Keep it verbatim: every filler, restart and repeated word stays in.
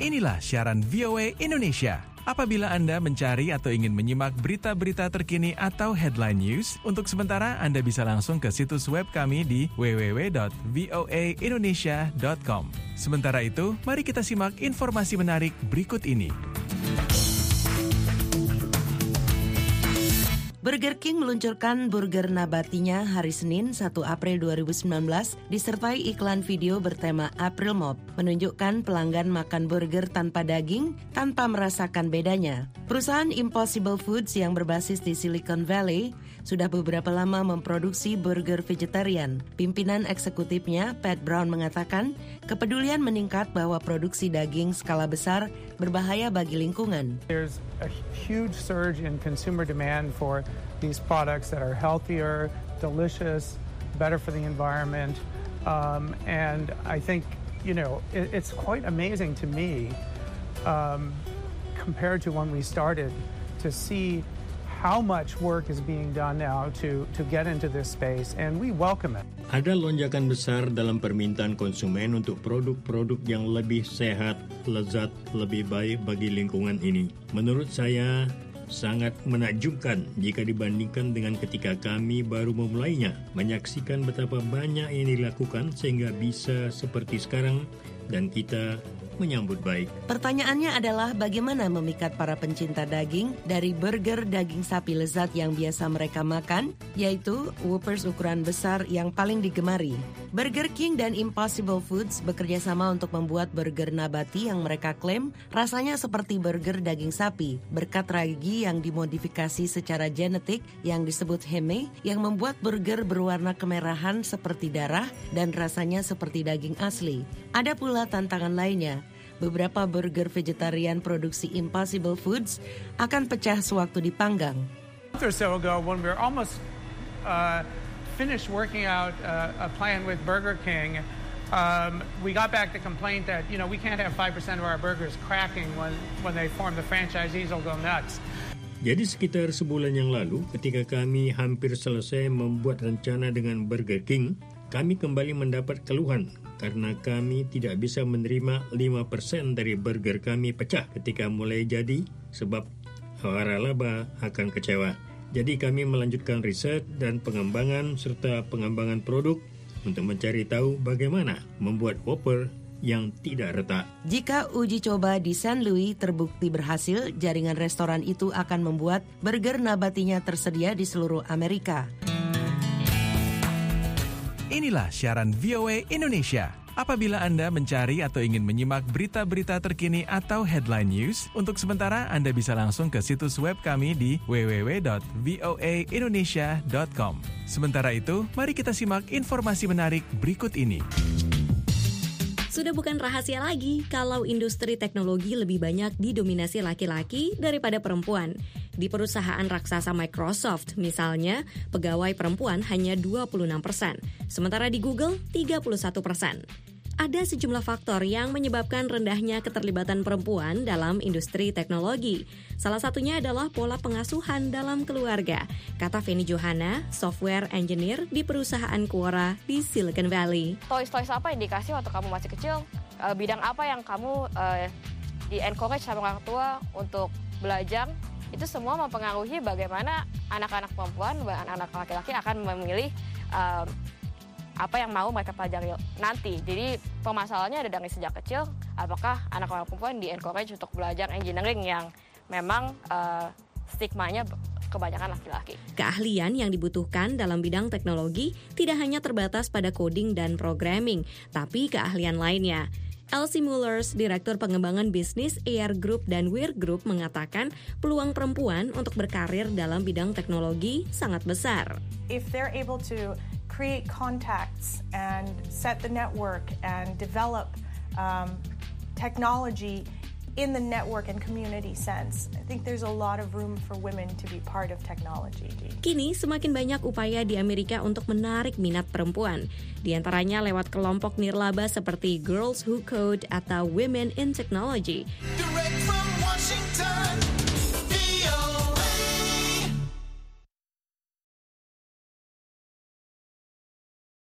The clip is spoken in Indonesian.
Inilah siaran V O A Indonesia. Apabila Anda mencari atau ingin menyimak berita-berita terkini atau headline news, untuk sementara Anda bisa langsung ke situs web kami di w w w dot voa indonesia dot com. Sementara itu, mari kita simak informasi menarik berikut ini. Burger King meluncurkan burger nabatinya hari Senin satu April dua ribu sembilan belas disertai iklan video bertema April Mop, menunjukkan pelanggan makan burger tanpa daging tanpa merasakan bedanya. Perusahaan Impossible Foods yang berbasis di Silicon Valley sudah beberapa lama memproduksi burger vegetarian. Pimpinan eksekutifnya, Pat Brown, mengatakan kepedulian meningkat bahwa produksi daging skala besar berbahaya bagi lingkungan. There's a huge surge in consumer demand for these products that are healthier, delicious, better for the environment. Um, and I think, you know, it, it's quite amazing to me um, compared to when we started to see how much work is being done now to, to get into this space, and we welcome it. Ada lonjakan besar dalam permintaan konsumen untuk produk-produk yang lebih sehat, lezat, lebih baik bagi lingkungan ini. Menurut saya, sangat menakjubkan jika dibandingkan dengan ketika kami baru memulainya. Menyaksikan betapa banyak yang dilakukan sehingga bisa seperti sekarang dan kita menyambut baik. Pertanyaannya adalah bagaimana memikat para pencinta daging dari burger daging sapi lezat yang biasa mereka makan, yaitu Whoppers ukuran besar yang paling digemari. Burger King dan Impossible Foods bekerja sama untuk membuat burger nabati yang mereka klaim rasanya seperti burger daging sapi, berkat ragi yang dimodifikasi secara genetik yang disebut heme, yang membuat burger berwarna kemerahan seperti darah dan rasanya seperti daging asli. Ada pula tantangan lainnya. Beberapa burger vegetarian produksi Impossible Foods akan pecah sewaktu dipanggang. A month or so ago, when we were almost uh, finished working out uh, a plan with Burger King, um, we got back the complaint that, you know, we can't have five percent of our burgers cracking when, when they form. The franchisees will go nuts. Jadi sekitar sebulan yang lalu, ketika kami hampir selesai membuat rencana dengan Burger King, kami kembali mendapat keluhan karena kami tidak bisa menerima lima persen dari burger kami pecah ketika mulai jadi, sebab waralaba akan kecewa. Jadi kami melanjutkan riset dan pengembangan serta pengembangan produk untuk mencari tahu bagaimana membuat Whopper yang tidak retak. Jika uji coba di Saint Louis terbukti berhasil, jaringan restoran itu akan membuat burger nabatinya tersedia di seluruh Amerika. Inilah siaran V O A Indonesia. Apabila Anda mencari atau ingin menyimak berita-berita terkini atau headline news, untuk sementara Anda bisa langsung ke situs web kami di w w w dot voa indonesia dot com. Sementara itu, mari kita simak informasi menarik berikut ini. Sudah bukan rahasia lagi kalau industri teknologi lebih banyak didominasi laki-laki daripada perempuan. Di perusahaan raksasa Microsoft, misalnya, pegawai perempuan hanya dua puluh enam persen, sementara di Google tiga puluh satu persen. Ada sejumlah faktor yang menyebabkan rendahnya keterlibatan perempuan dalam industri teknologi. Salah satunya adalah pola pengasuhan dalam keluarga, kata Feni Johana, software engineer di perusahaan Quora di Silicon Valley. Toys-toys apa yang dikasih waktu kamu masih kecil? Uh, bidang apa yang kamu uh, di-encourage sama orang tua untuk belajar? Itu semua mempengaruhi bagaimana anak-anak perempuan dan anak-anak laki-laki akan memilih uh, apa yang mau mereka pelajari nanti. Jadi permasalahannya ada dari sejak kecil, apakah anak-anak perempuan di-encourage untuk belajar engineering yang memang uh, stigmanya kebanyakan laki-laki. Keahlian yang dibutuhkan dalam bidang teknologi tidak hanya terbatas pada coding dan programming, tapi keahlian lainnya. Elsie Mullers, Direktur Pengembangan Bisnis A R Group dan Weir Group, mengatakan peluang perempuan untuk berkarir dalam bidang teknologi sangat besar. If they're able to create contacts and set the network and develop um, technology in the network and community sense, I think there's a lot of room for women to be part of technology. Kini semakin banyak upaya di Amerika untuk menarik minat perempuan, di antaranya lewat kelompok nirlaba seperti Girls Who Code atau Women in Technology. Direct from Washington.